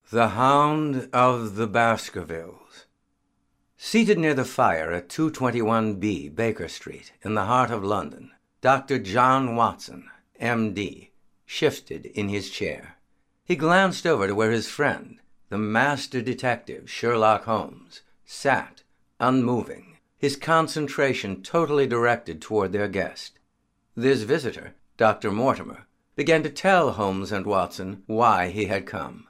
The Hound of the Baskervilles. Seated near the fire at 221B Baker Street, in the heart of London, Dr. John Watson, M.D., shifted in his chair. He glanced over to where his friend, the master detective Sherlock Holmes, sat, unmoving, his concentration totally directed toward their guest. This visitor, Dr. Mortimer, began to tell Holmes and Watson why he had come.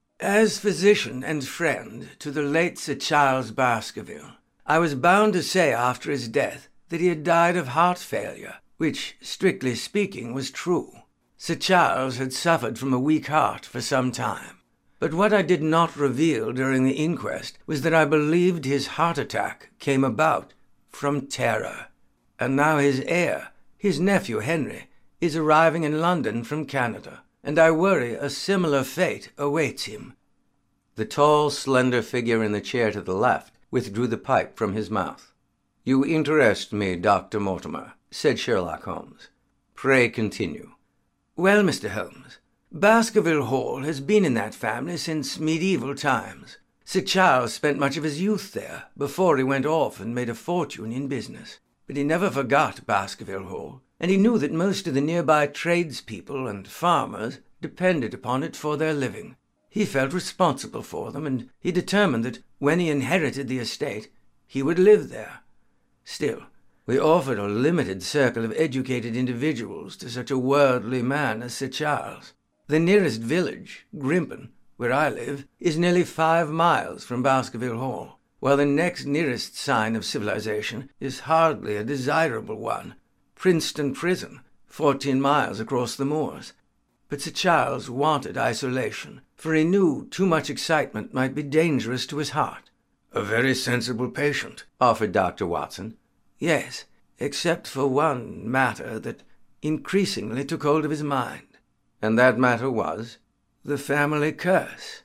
As physician and friend to the late Sir Charles Baskerville, I was bound to say after his death that he had died of heart failure, which, strictly speaking, was true. Sir Charles had suffered from a weak heart for some time, but what I did not reveal during the inquest was that I believed his heart attack came about from terror. And now his heir, his nephew Henry, is arriving in London from Canada, and I worry a similar fate awaits him. The tall, slender figure in the chair to the left withdrew the pipe from his mouth. "You interest me, Dr. Mortimer," said Sherlock Holmes. "Pray continue." "Well, Mr. Holmes, Baskerville Hall has been in that family since medieval times. Sir Charles spent much of his youth there before he went off and made a fortune in business. But he never forgot Baskerville Hall, and he knew that most of the nearby tradespeople and farmers depended upon it for their living. He felt responsible for them, and he determined that when he inherited the estate, he would live there. Still, we offered a limited circle of educated individuals to such a worldly man as Sir Charles. The nearest village, Grimpen, where I live, is nearly 5 miles from Baskerville Hall, while the next nearest sign of civilization is hardly a desirable one, Princeton Prison, 14 miles across the moors. But Sir Charles wanted isolation, for he knew too much excitement might be dangerous to his heart. "A very sensible patient," offered Dr. Watson. "Yes, except for one matter that increasingly took hold of his mind." "And that matter was?" "The family curse."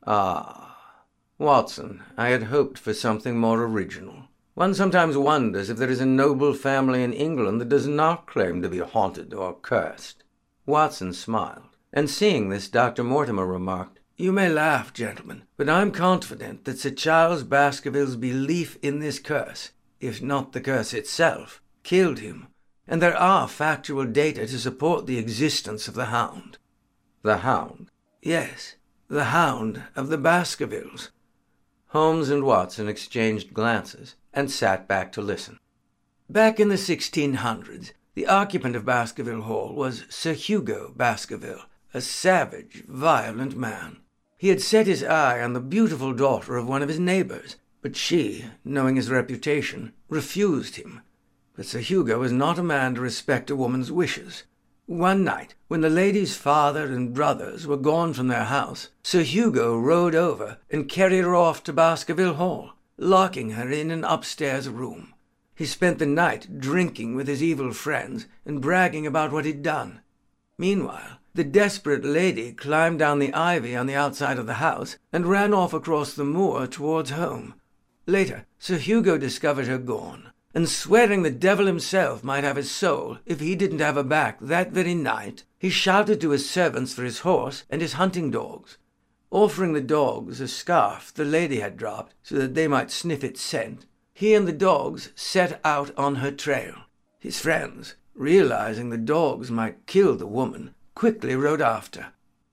"Ah, Watson, I had hoped for something more original. One sometimes wonders if there is a noble family in England that does not claim to be haunted or cursed." Watson smiled, and seeing this, Dr. Mortimer remarked, "You may laugh, gentlemen, but I'm confident that Sir Charles Baskerville's belief in this curse, if not the curse itself, killed him, and there are factual data to support the existence of the Hound." "The Hound?" "Yes, the Hound of the Baskervilles." Holmes and Watson exchanged glances and sat back to listen. Back in the 1600s, the occupant of Baskerville Hall was Sir Hugo Baskerville, a savage, violent man. He had set his eye on the beautiful daughter of one of his neighbors, but she, knowing his reputation, refused him. But Sir Hugo was not a man to respect a woman's wishes. One night, when the lady's father and brothers were gone from their house, Sir Hugo rode over and carried her off to Baskerville Hall, locking her in an upstairs room. He spent the night drinking with his evil friends and bragging about what he'd done. Meanwhile, the desperate lady climbed down the ivy on the outside of the house and ran off across the moor towards home. Later, Sir Hugo discovered her gone, and swearing the devil himself might have his soul if he didn't have her back that very night, he shouted to his servants for his horse and his hunting dogs. Offering the dogs a scarf the lady had dropped so that they might sniff its scent, he and the dogs set out on her trail. His friends, realizing the dogs might kill the woman, quickly rode after.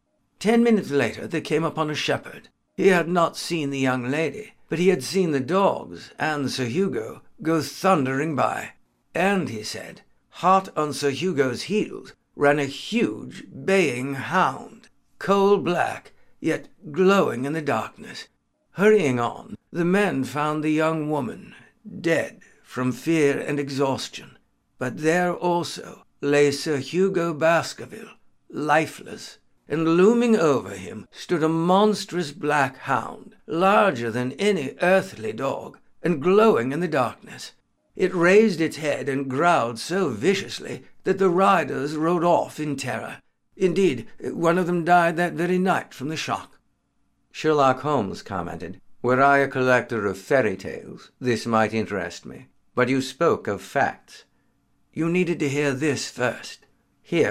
10 minutes later they came upon a shepherd. He had not seen the young lady, but he had seen the dogs and Sir Hugo go thundering by. And, he said, hot on Sir Hugo's heels ran a huge, baying hound, coal-black, yet glowing in the darkness. Hurrying on, the men found the young woman, dead from fear and exhaustion. But there also lay Sir Hugo Baskerville, lifeless, and looming over him stood a monstrous black hound, larger than any earthly dog, and glowing in the darkness. It raised its head and growled so viciously that the riders rode off in terror. Indeed, one of them died that very night from the shock. Sherlock Holmes commented, "Were I a collector of fairy tales, this might interest me. But you spoke of facts." "You needed to hear this first.